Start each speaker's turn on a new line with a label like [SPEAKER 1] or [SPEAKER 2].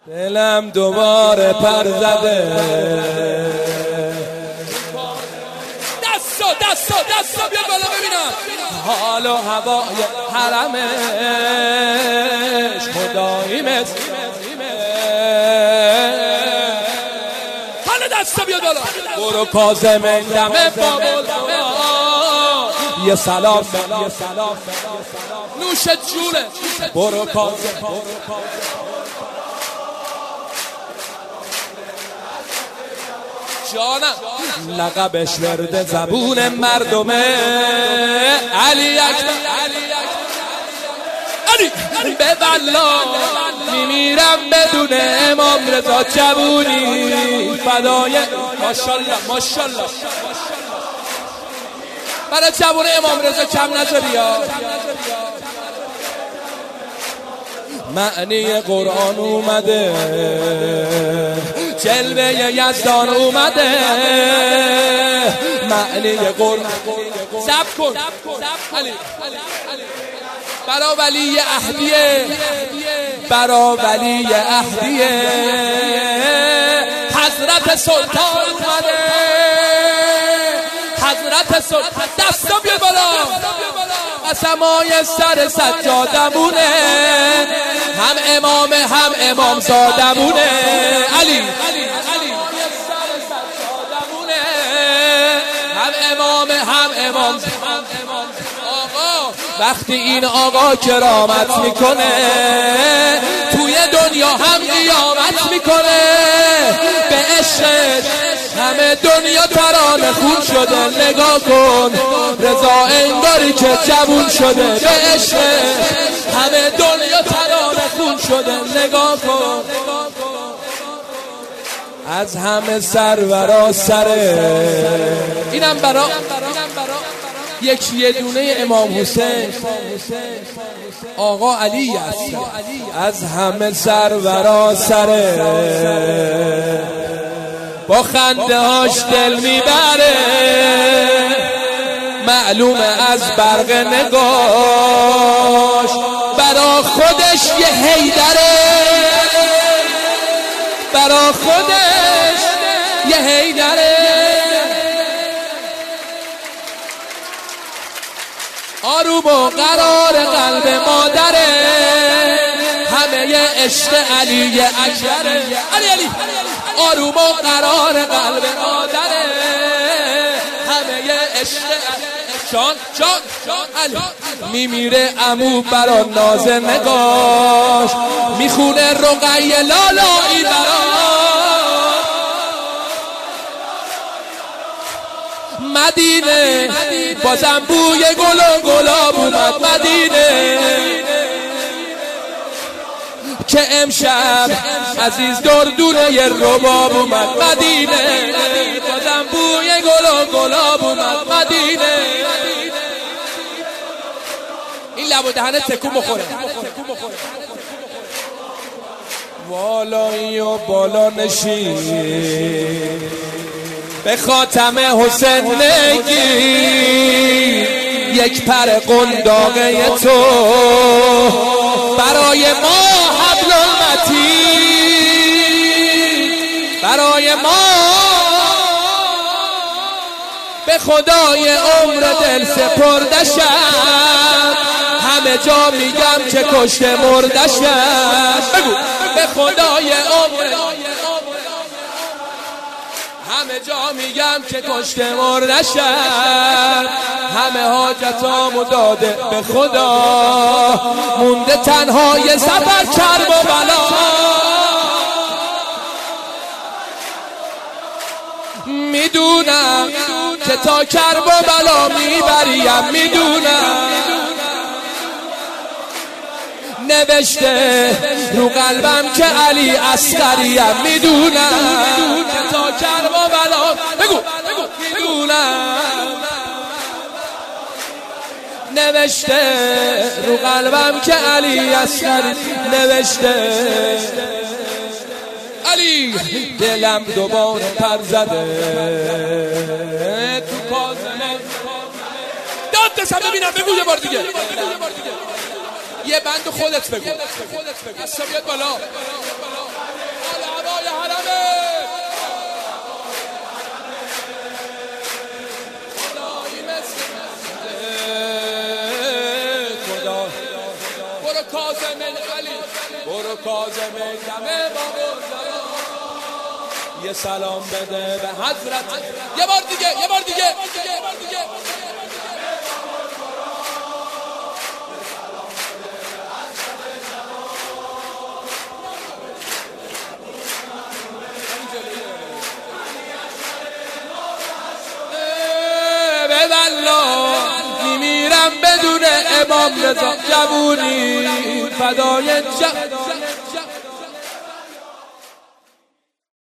[SPEAKER 1] دلم دوباره پر زده. دستا بیا بالا ببینم. حال و هوای حرمش خدایی مثل حالا دستا بیا بالا. برو کاظم دم بابل یه سلام نوش جونه. برو کاظم جانم لقبش ورد زبون مردمه. علی اکبر علی به والله میمیرم بدون امام رضا جوونی فدای ماشاءالله برای جوون امام رضا کم نذاری ها. معنی قرآن اومده، جلوه یزدان اومده. معنی قرآن صبر کن برا ولی اهدیه، برا ولی اهدیه. حضرت سلطان اومده، حضرت سلطان. دستا بیا بالا. قسمای سر سجادمونه، هم امام هم امام زادمونه. علی هم امام هم امام. آقا وقتی این آقا کرامت میکنه توی دنیا هم قیامت میکنه. به عشقش همه دنیا ترانه خون شده. نگاه کن رضا انگاری که جوون شده. به عشق همه دنیا ترانه خون شده. نگاه کن از همه سرورا سره. اینم برا یه دونه امام حسین آقا علی است. از همه سرورا سره با خنده هاش دل میبره. معلومه از برق نگاش برا خودش یه حیدره، برا خودش یه حیدره. آروم و قرار قلب مادره، همه یه عشق علی اکبره. علی آروم و قرار قلب مادره، همه یه عشق جان علی. میمیره عمو برا ناز نگاش، میخونه رقیه لالایی برا. مدینه بازم بوی گل و گلاب اومد. مدینه که امشب عزیز دردونه یه رباب اومد. مدینه بازم بوی گل و گلاب اومد. مدینه این لب و دهنه تکون بخوره. والایی و بالا نشین به خاتم حسین نگی. یک پر قنداقه تو برای ما حبل المتین، برای ما به خدای عمر دل سپردشم. همه جا میگم که کشته مردشم. بگو به خدای عمر، همه جا میگم که کشته مردشم. همه حاجتامو داده به خدا، مونده تنها یه سفر کرب و بلا. میدونم که تا کرب و بلا میبریم. میدونم نوشته رو قلبم که علی عسکریم. میدونم که تا کرب و بلا. بگو میدونم نوشته رو قلبم که علی عسکری. نوشته علی دلم دوباره پر زده. تو کاظمه داد دستم ببینم. بگو یه بار دیگه. یه بند خودت بگو. دستا بیاد بالا. برو کاظم علی، برو کاظم دم بابا، یه سلام بده به حضرت. یه بار دیگه، یه بار دیگه، یه بار دیگه. به والله میمیرم بدون امام رضا جوونی فدای